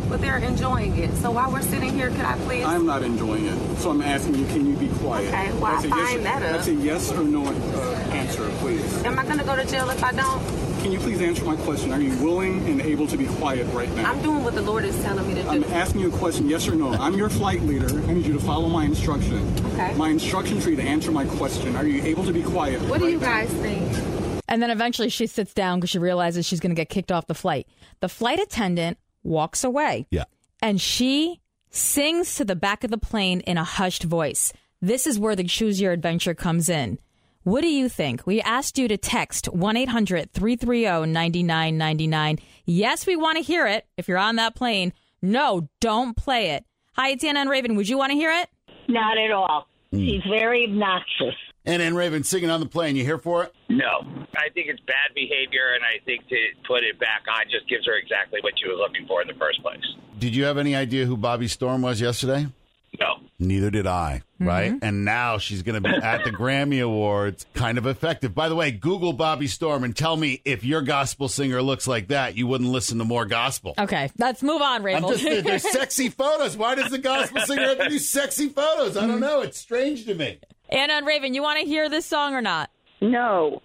but they're enjoying it. So while we're sitting here, could I please? I'm not enjoying it. So I'm asking you, can you be quiet? Okay, well, that's I a find yes, that up. That's a yes or no uh, answer, please. Am I going to go to jail if I don't? Can you please answer my question? Are you willing and able to be quiet right now? I'm doing what the Lord is telling me to do. I'm asking you a question, yes or no. I'm your flight leader. I need you to follow my instruction. Okay. My instruction for you to answer my question. Are you able to be quiet What right do you now? guys think? And then eventually she sits down because she realizes she's going to get kicked off the flight. The flight attendant walks away. Yeah. And she sings to the back of the plane in a hushed voice. This is where the Choose Your Adventure comes in. What do you think? We asked you to text one eight hundred three three zero nine nine nine nine. Yes, we want to hear it if you're on that plane. No, don't play it. Hi, it's Anna and Raven. Would you want to hear it? Not at all. She's very obnoxious. And then Raven singing on the plane. You here for it? No. I think it's bad behavior, and I think to put it back on just gives her exactly what she was looking for in the first place. Did you have any idea who Bobby Storm was yesterday? No. Neither did I, right? Mm-hmm. And now she's going to be at the Grammy Awards, kind of effective. By the way, Google Bobby Storm and tell me if your gospel singer looks like that, you wouldn't listen to more gospel. Okay, let's move on, Raven. I'm just, there's sexy photos. Why does the gospel singer have to do sexy photos? I don't know. It's strange to me. Anna and Raven, you want to hear this song or not? No.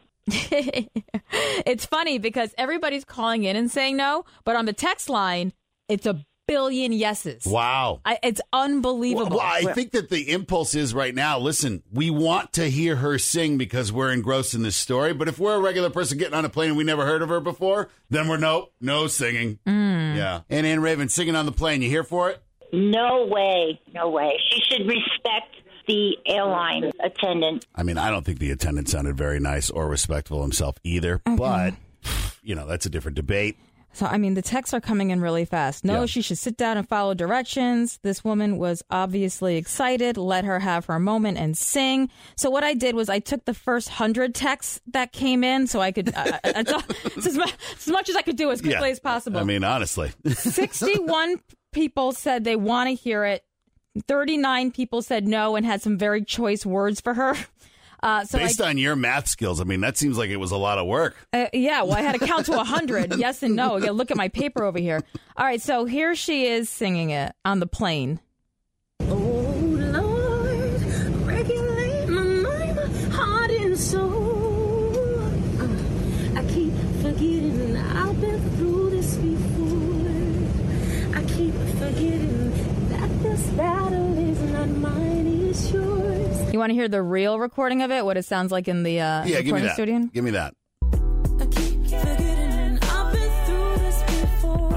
It's funny because everybody's calling in and saying no, but on the text line, it's a billion yeses. Wow. I, it's unbelievable. Well, well, I think that the impulse is right now, listen, we want to hear her sing because we're engrossed in this story. But if we're a regular person getting on a plane and we never heard of her before, then we're no, no singing. Mm. Yeah. And Ann Raven singing on the plane. You here for it? No way. No way. She should respect the airline attendant. I mean, I don't think the attendant sounded very nice or respectful himself either. Okay. But, you know, that's a different debate. So, I mean, the texts are coming in really fast. No, yeah. She should sit down and follow directions. This woman was obviously excited. Let her have her moment and sing. So what I did was I took the first hundred texts that came in so I could, uh, it's, all, it's as, much, as much as I could do as quickly yeah. as possible. I mean, honestly. sixty-one people said they want to hear it. thirty-nine people said no and had some very choice words for her. Uh, so Based I, on your math skills, I mean, that seems like it was a lot of work. Uh, yeah, well, I had to count to one hundred, yes and no. I got to look at my paper over here. All right, so here she is singing it on the plane. Oh, Lord, regulate my mind, my heart and soul. Uh, I keep forgetting I've been through this before. I keep forgetting that this battle is not mine, it's yours. You want to hear the real recording of it? What it sounds like in the uh, yeah, recording give me that. studio? Give me that. I keep forgetting I've been through this before.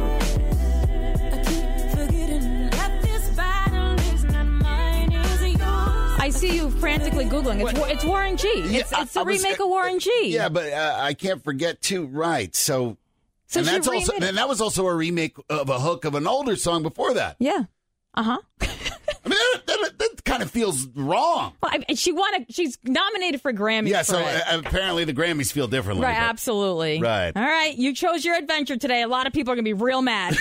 I keep forgetting that this battle is not mine, it's yours. I see you frantically Googling. It's, it's Warren G. It's, Yeah, it's a I was- remake of Warren G. Yeah, but uh, I can't forget too. Right, so, So and she that's also remade it. and that was also a remake of a hook of an older song before that. Yeah. Uh-huh. I mean, that, that, that kind of feels wrong. Well, I, she won a, she's nominated for Grammys Yeah, for so it. uh, apparently the Grammys feel differently. Right, but- absolutely. Right. All right, you chose your adventure today. A lot of people are going to be real mad.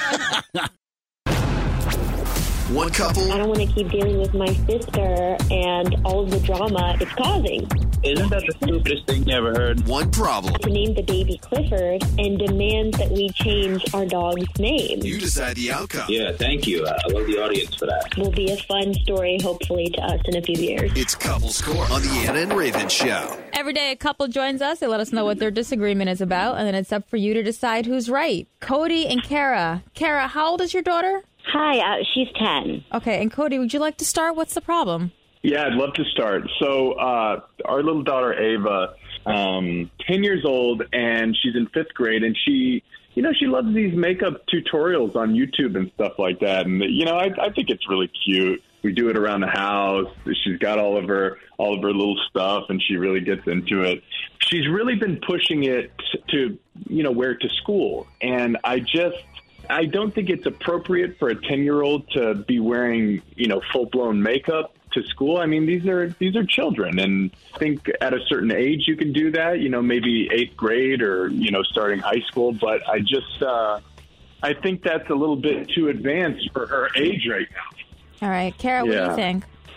One couple. I don't want to keep dealing with my sister and all of the drama it's causing. Isn't that the stupidest thing you ever heard? One problem. To name the baby Clifford and demand that we change our dog's name. You decide the outcome. Yeah, thank you. I love the audience for that. Will be a fun story, hopefully, to us in a few years. It's Couple Score on the Anna and Raven Show. Every day a couple joins us. They let us know what their disagreement is about, and then it's up for you to decide who's right. Cody and Kara. Kara, how old is your daughter? Hi, uh, she's ten. Okay, and Cody, would you like to start? What's the problem? Yeah, I'd love to start. So uh, our little daughter, Ava, um, ten years old, and she's in fifth grade, and she, you know, she loves these makeup tutorials on YouTube and stuff like that. And, you know, I, I think it's really cute. We do it around the house. She's got all of her all of her little stuff, and she really gets into it. She's really been pushing it to, you know, wear it to school. And I just... I don't think it's appropriate for a ten-year-old to be wearing, you know, full-blown makeup to school. I mean, these are these are children, and I think at a certain age you can do that, you know, maybe eighth grade or, you know, starting high school. But I just, uh, I think that's a little bit too advanced for her age right now. All right, Kara, what do Yeah. you think?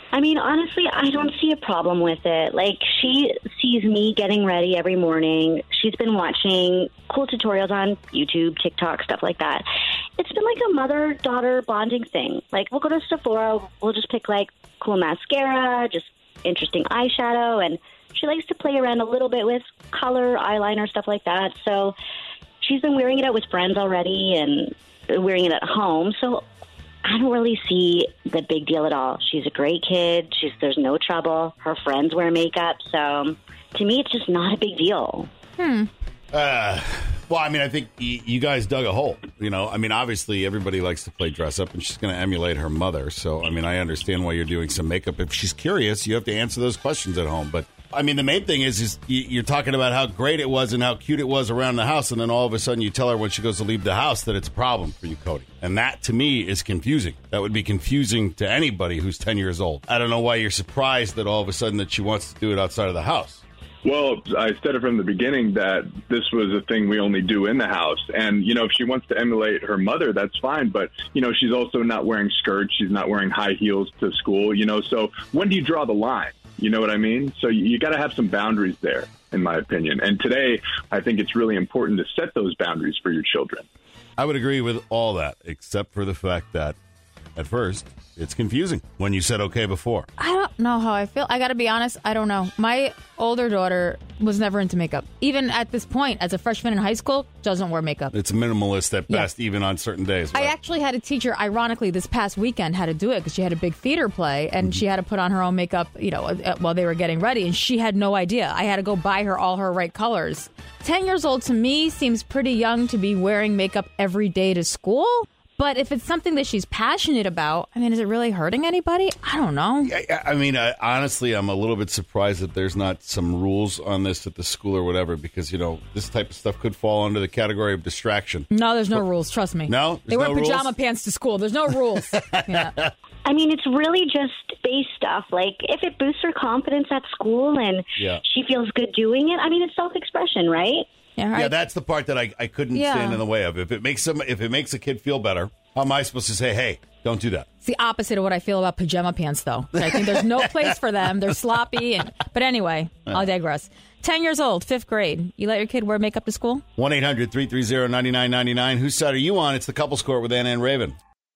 I mean, honestly, I don't see a problem with it. Like, she sees me getting ready every morning. She's been watching cool tutorials on YouTube, TikTok, stuff like that. It's been like a mother-daughter bonding thing. Like, we'll go to Sephora, we'll just pick, like, cool mascara, just interesting eyeshadow, and she likes to play around a little bit with color, eyeliner, stuff like that. So she's been wearing it out with friends already and wearing it at home. So I don't really see the big deal at all. She's a great kid. She's There's no trouble. Her friends wear makeup. So to me, it's just not a big deal. Hmm. Uh, well, I mean, I think y- you guys dug a hole. You know, I mean, obviously everybody likes to play dress up, and she's going to emulate her mother. So, I mean, I understand why you're doing some makeup. If she's curious, you have to answer those questions at home. But I mean, the main thing is, is y- you're talking about how great it was and how cute it was around the house, and then all of a sudden you tell her when she goes to leave the house that it's a problem for you, Cody. And that, to me, is confusing. That would be confusing to anybody who's ten years old. I don't know why you're surprised that all of a sudden that she wants to do it outside of the house. Well, I said it from the beginning that this was a thing we only do in the house. And, you know, if she wants to emulate her mother, that's fine. But, you know, she's also not wearing skirts. She's not wearing high heels to school, you know. So when do you draw the line? You know what I mean? So you, you got to have some boundaries there, in my opinion. And today, I think it's really important to set those boundaries for your children. I would agree with all that, except for the fact that, at first, it's confusing when you said okay before. I don't know how I feel. I got to be honest. I don't know. My older daughter was never into makeup. Even at this point, as a freshman in high school, doesn't wear makeup. It's minimalist at Yeah. best, even on certain days. I right? actually had a teacher, ironically, this past weekend had to do it because she had a big theater play and she had to put on her own makeup, you know, uh, while they were getting ready. And she had no idea. I had to go buy her all her right colors. ten years old to me seems pretty young to be wearing makeup every day to school. But if it's something that she's passionate about, I mean, is it really hurting anybody? I don't know. I, I mean, I, honestly, I'm a little bit surprised that there's not some rules on this at the school or whatever, because, you know, this type of stuff could fall under the category of distraction. No, there's no rules. Trust me. No? They There's wear no pajama rules? pants to school. There's no rules. Yeah. I mean, it's really just base stuff. Like, if it boosts her confidence at school and Yeah. she feels good doing it, I mean, it's self-expression, right? Yeah, Yeah, that's the part that I, I couldn't Yeah. stand in the way of. If it makes some, if it makes a kid feel better, how am I supposed to say, hey, don't do that? It's the opposite of what I feel about pajama pants, though. I think there's no place for them. They're sloppy. And, but anyway, I'll digress. ten years old, fifth grade. You let your kid wear makeup to school? one eight hundred three three zero nine nine nine nine. Whose side are you on? It's the Couples Court with Anna and Raven.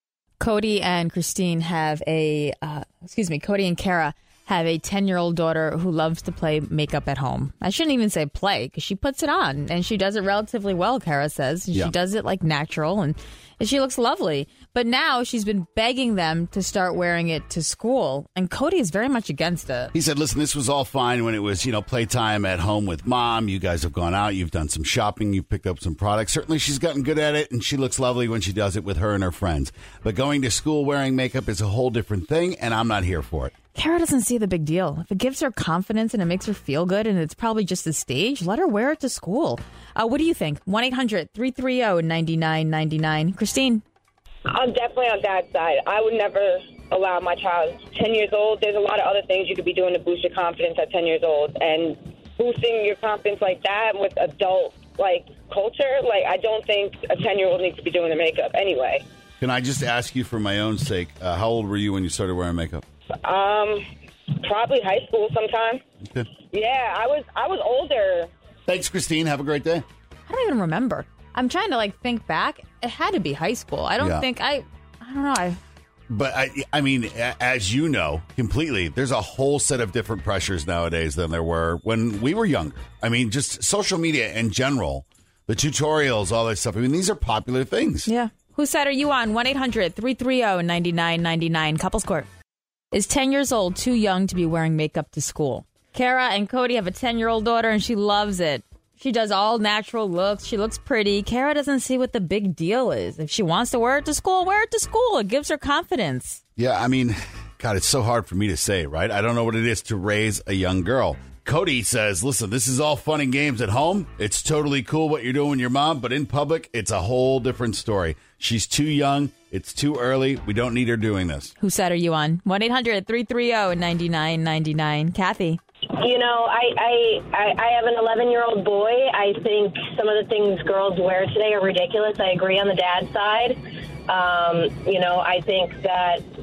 Cody and Christine have a, uh, excuse me, Cody and Kara have a ten-year-old daughter who loves to play makeup at home. I shouldn't even say play, because she puts it on, and she does it relatively well, Kara says. And Yeah. She does it, like, natural, and, and she looks lovely. But now she's been begging them to start wearing it to school, and Cody is very much against it. He said, listen, this was all fine when it was, you know, playtime at home with mom. You guys have gone out. You've done some shopping. You've picked up some products. Certainly she's gotten good at it, and she looks lovely when she does it with her and her friends. But going to school wearing makeup is a whole different thing, and I'm not here for it. Kara doesn't see the big deal. If it gives her confidence and it makes her feel good and it's probably just a stage, let her wear it to school. Uh, what do you think? one eight hundred three three zero nine nine nine nine. Christine? I'm definitely on Dad's side. I would never allow my child, ten years old, there's a lot of other things you could be doing to boost your confidence at ten years old. And boosting your confidence like that with adult, like, culture, like, I don't think a ten-year-old needs to be doing the makeup anyway. Can I just ask you for my own sake, uh, how old were you when you started wearing makeup? Um, probably high school sometime. Okay. Yeah, I was I was older. Thanks, Christine. Have a great day. I don't even remember. I'm trying to, like, think back. It had to be high school. I don't Yeah. think I, I don't know. I, But, I, I mean, a- as you know, completely, there's a whole set of different pressures nowadays than there were when we were younger. I mean, just social media in general, the tutorials, all that stuff. I mean, these are popular things. yeah. Whose side are you on? one eight hundred three three zero nine nine nine nine. Couples Court. Is ten years old too young to be wearing makeup to school? Kara and Cody have a ten-year-old daughter, and she loves it. She does all natural looks. She looks pretty. Kara doesn't see what the big deal is. If she wants to wear it to school, wear it to school. It gives her confidence. Yeah, I mean, God, it's so hard for me to say, right? I don't know what it is to raise a young girl. Cody says, listen, this is all fun and games at home. It's totally cool what you're doing with your mom, but in public, it's a whole different story. She's too young. It's too early. We don't need her doing this. Whose side are you on? one eight hundred three three zero nine nine nine nine. Kathy. You know, I, I, I, I have an eleven-year-old boy. I think some of the things girls wear today are ridiculous. I agree on the dad side. Um, you know, I think that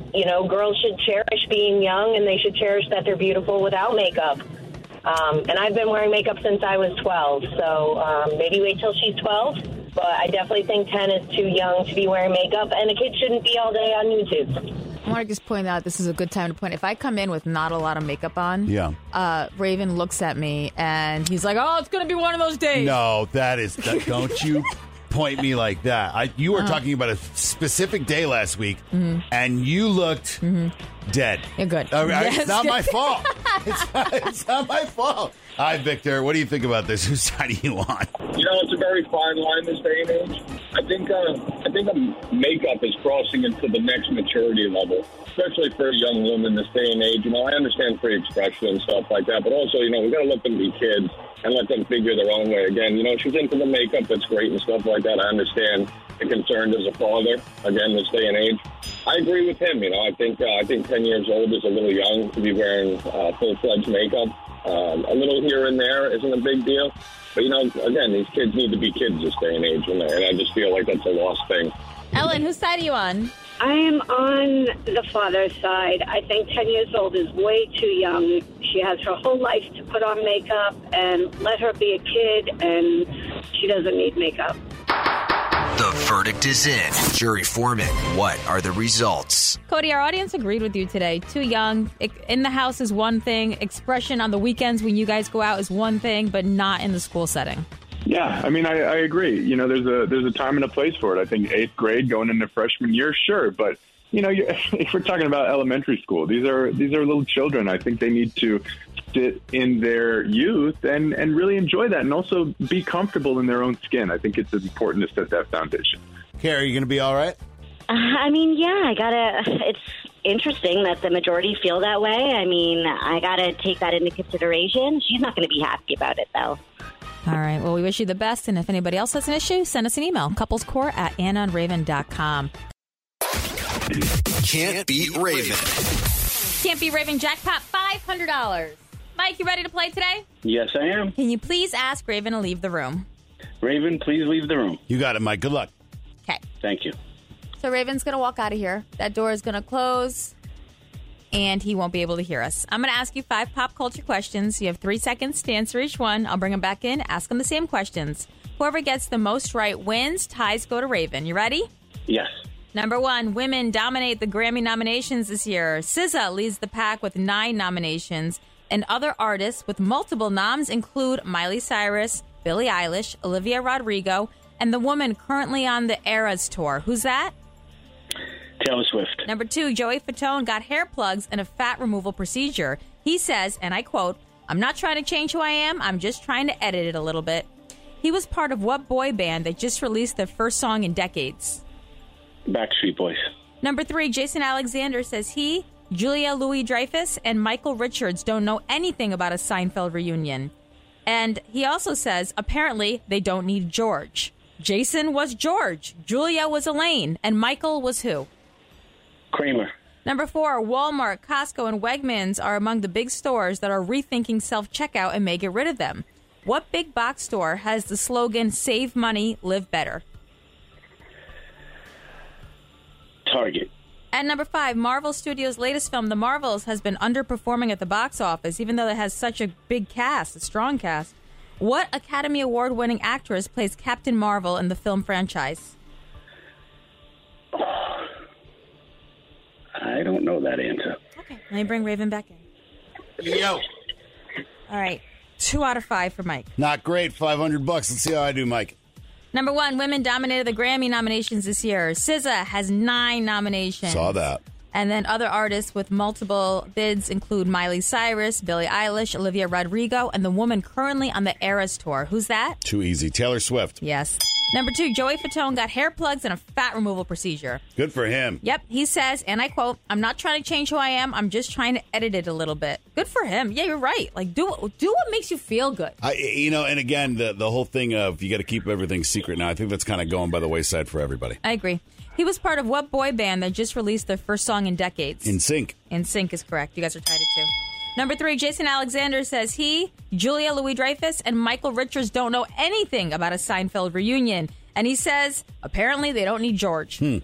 you know, girls should cherish being young, and they should cherish that they're beautiful without makeup. Um, and I've been wearing makeup since I was twelve, so um, maybe wait till she's twelve. But I definitely think ten is too young to be wearing makeup, and a kid shouldn't be all day on YouTube. I want to just point out, this is a good time to point. If I come in with not a lot of makeup on, Yeah. uh, Raven looks at me and he's like, "Oh, it's going to be one of those days." No, that is. That, don't you point me like that. I, you were Uh-huh. talking about a specific day last week, Mhm. and you looked dead. You're good. All right, Yes. It's not my fault. It's not, it's not my fault. Hi, Victor. What do you think about this? Whose side are you on? You know, it's a very fine line this day and age. I think uh, I think um, makeup is crossing into the next maturity level, especially for a young woman this day and age. You know, I understand free expression and stuff like that, but also, you know, we got to let them be kids and let them figure their own way. Again, you know, she's into the makeup. That's great and stuff like that. I understand the concern as a father, again, this day and age. I agree with him. You know, I think uh, I think ten years old is a little young to be wearing uh, full-fledged makeup. Um, a little here and there isn't a big deal. But, you know, again, these kids need to be kids this day and age, and, and I just feel like that's a lost thing. Ellen, whose side are you on? I am on the father's side. I think ten years old is way too young. She has her whole life to put on makeup, and let her be a kid, and she doesn't need makeup. The verdict is in. Jury foreman, what are the results? Cody, our audience agreed with you today. Too young. In the house is one thing. Expression on the weekends when you guys go out is one thing, but not in the school setting. Yeah, I mean, I, I agree. You know, there's a there's a time and a place for it. I think eighth grade going into freshman year, sure, but you know, you, if we're talking about elementary school, these are these are little children. I think they need to sit in their youth and, and really enjoy that, and also be comfortable in their own skin. I think it's important to set that foundation. Carrie, you going to be all right? Uh, I mean, yeah, I gotta. It's interesting that the majority feel that way. I mean, I gotta take that into consideration. She's not going to be happy about it, though. All right. Well, we wish you the best. And if anybody else has an issue, send us an email. couplescore at anna and raven dot com. Can't beat Raven. Can't be Raven jackpot five hundred dollars. Mike, you ready to play today? Yes, I am. Can you please ask Raven to leave the room? Raven, please leave the room. You got it, Mike. Good luck. Okay. Thank you. So Raven's going to walk out of here. That door is going to close, and he won't be able to hear us. I'm going to ask you five pop culture questions. You have three seconds to answer each one. I'll bring them back in, ask them the same questions. Whoever gets the most right wins. Ties go to Raven. You ready? Yes. Number one, women dominate the Grammy nominations this year. S Z A leads the pack with nine nominations, and other artists with multiple noms include Miley Cyrus, Billie Eilish, Olivia Rodrigo, and the woman currently on the Eras tour. Who's that? Taylor Swift. Number two, Joey Fatone got hair plugs and a fat removal procedure. He says, and I quote, "I'm not trying to change who I am. I'm just trying to edit it a little bit." He was part of what boy band that just released their first song in decades? Backstreet Boys. Number three, Jason Alexander says he, Julia Louis-Dreyfus, and Michael Richards don't know anything about a Seinfeld reunion. And he also says, apparently, they don't need George. Jason was George, Julia was Elaine, and Michael was who? Kramer. Number four, Walmart, Costco, and Wegmans are among the big stores that are rethinking self-checkout and may get rid of them. What big box store has the slogan, "Save money, live better"? Target. At number five, Marvel Studios' latest film, The Marvels, has been underperforming at the box office, even though it has such a big cast, a strong cast. What Academy Award-winning actress plays Captain Marvel in the film franchise? I don't know that answer. Okay, let me bring Raven back in. Yo. All right, two out of five for Mike. Not great. five hundred bucks. Let's see how I do, Mike. Number one, women dominated the Grammy nominations this year. S Z A has nine nominations. Saw that. And then other artists with multiple bids include Miley Cyrus, Billie Eilish, Olivia Rodrigo, and the woman currently on the Eras tour. Who's that? Too easy. Taylor Swift. Yes. Number two, Joey Fatone got hair plugs and a fat removal procedure. Good for him. Yep. He says, and I quote, "I'm not trying to change who I am. I'm just trying to edit it a little bit." Good for him. Yeah, you're right. Like, do do what makes you feel good. I, you know, and again, the the whole thing of you got to keep everything secret now, I think that's kind of going by the wayside for everybody. I agree. He was part of what boy band that just released their first song in decades? In Sync. In Sync is correct. You guys are tied at two. Number three, Jason Alexander says he, Julia Louis-Dreyfus, and Michael Richards don't know anything about a Seinfeld reunion. And he says, apparently they don't need George. Hmm.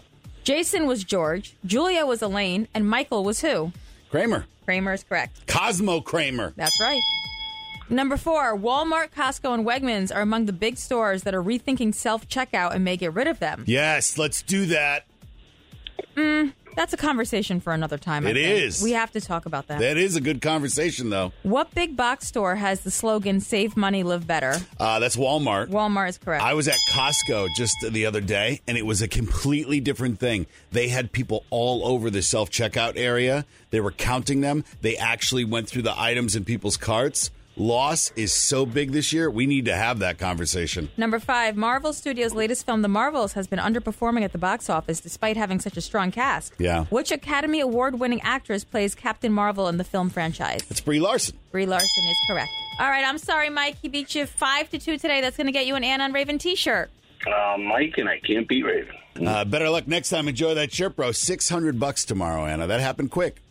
Jason was George, Julia was Elaine, and Michael was who? Kramer. Kramer is correct. Cosmo Kramer. That's right. Number four, Walmart, Costco, and Wegmans are among the big stores that are rethinking self-checkout and may get rid of them. Yes, let's do that. Mm, that's a conversation for another time, I It think. is. We have to talk about that. That is a good conversation, though. What big box store has the slogan, save money, live better? Uh, that's Walmart. Walmart is correct. I was at Costco just the other day, and it was a completely different thing. They had people all over the self-checkout area. They were counting them. They actually went through the items in people's carts. Loss is so big this year, we need to have that conversation. Number five, Marvel Studios' latest film, The Marvels, has been underperforming at the box office despite having such a strong cast. Yeah. Which Academy Award-winning actress plays Captain Marvel in the film franchise? It's Brie Larson. Brie Larson is correct. All right, I'm sorry, Mike. He beat you five to two today. That's going to get you an Ann on Raven t-shirt. Uh, Mike, and I can't beat Raven. Uh, better luck next time. Enjoy that shirt, bro. six hundred bucks tomorrow, Anna. That happened quick.